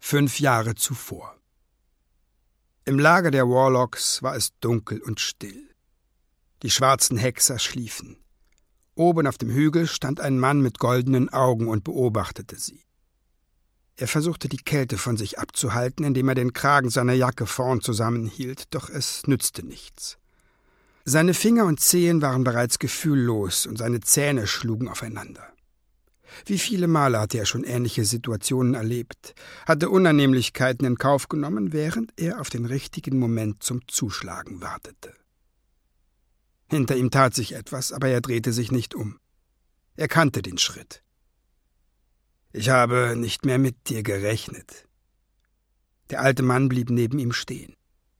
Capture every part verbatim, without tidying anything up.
fünf Jahre zuvor. Im Lager der Warlocks war es dunkel und still. Die schwarzen Hexer schliefen. Oben auf dem Hügel stand ein Mann mit goldenen Augen und beobachtete sie. Er versuchte, die Kälte von sich abzuhalten, indem er den Kragen seiner Jacke vorn zusammenhielt, doch es nützte nichts. Seine Finger und Zehen waren bereits gefühllos und seine Zähne schlugen aufeinander. Wie viele Male hatte er schon ähnliche Situationen erlebt, hatte Unannehmlichkeiten in Kauf genommen, während er auf den richtigen Moment zum Zuschlagen wartete. Hinter ihm tat sich etwas, aber er drehte sich nicht um. Er kannte den Schritt. »Ich habe nicht mehr mit dir gerechnet.« Der alte Mann blieb neben ihm stehen.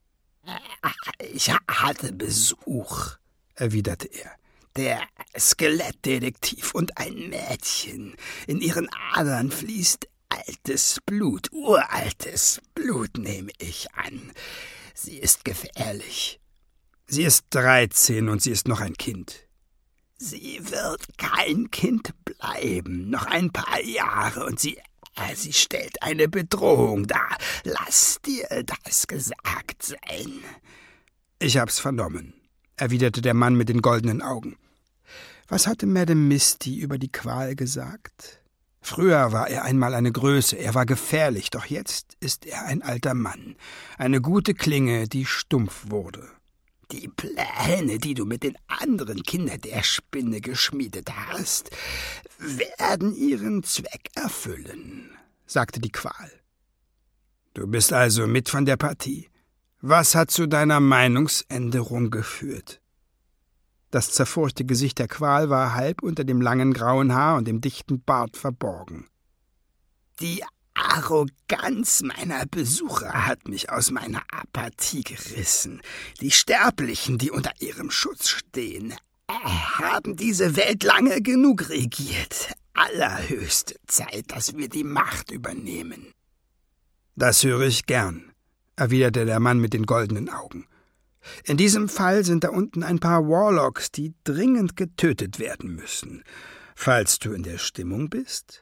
»Ich hatte Besuch«, erwiderte er. »Der Skelettdetektiv und ein Mädchen. In ihren Adern fließt altes Blut, uraltes Blut, nehme ich an. Sie ist gefährlich.« »Sie ist dreizehn und sie ist noch ein Kind.« »Sie wird kein Kind bleiben, noch ein paar Jahre, und sie, äh, sie stellt eine Bedrohung dar. Lass dir das gesagt sein.« »Ich hab's vernommen«, erwiderte der Mann mit den goldenen Augen. Was hatte Madame Misty über die Qual gesagt? Früher war er einmal eine Größe, er war gefährlich, doch jetzt ist er ein alter Mann, eine gute Klinge, die stumpf wurde. »Die Pläne, die du mit den anderen Kindern der Spinne geschmiedet hast, werden ihren Zweck erfüllen«, sagte die Qual. »Du bist also mit von der Partie. Was hat zu deiner Meinungsänderung geführt?« Das zerfurchte Gesicht der Qual war halb unter dem langen grauen Haar und dem dichten Bart verborgen. »Die Arroganz meiner Besucher hat mich aus meiner Apathie gerissen. Die Sterblichen, die unter ihrem Schutz stehen, haben diese Welt lange genug regiert. Allerhöchste Zeit, dass wir die Macht übernehmen.« »Das höre ich gern«, erwiderte der Mann mit den goldenen Augen. »In diesem Fall sind da unten ein paar Warlocks, die dringend getötet werden müssen. Falls du in der Stimmung bist?«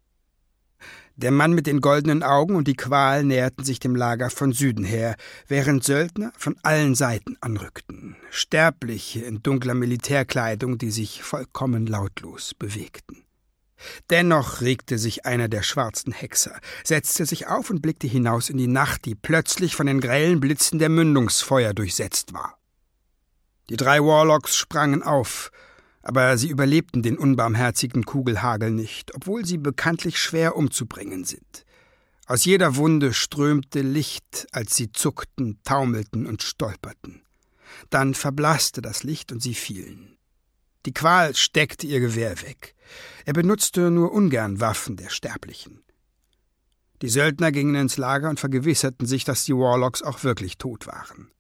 Der Mann mit den goldenen Augen und die Qual näherten sich dem Lager von Süden her, während Söldner von allen Seiten anrückten, Sterbliche in dunkler Militärkleidung, die sich vollkommen lautlos bewegten. Dennoch regte sich einer der schwarzen Hexer, setzte sich auf und blickte hinaus in die Nacht, die plötzlich von den grellen Blitzen der Mündungsfeuer durchsetzt war. Die drei Warlocks sprangen auf, aber sie überlebten den unbarmherzigen Kugelhagel nicht, obwohl sie bekanntlich schwer umzubringen sind. Aus jeder Wunde strömte Licht, als sie zuckten, taumelten und stolperten. Dann verblasste das Licht und sie fielen. Die Qual steckte ihr Gewehr weg. Er benutzte nur ungern Waffen der Sterblichen. Die Söldner gingen ins Lager und vergewisserten sich, dass die Warlocks auch wirklich tot waren.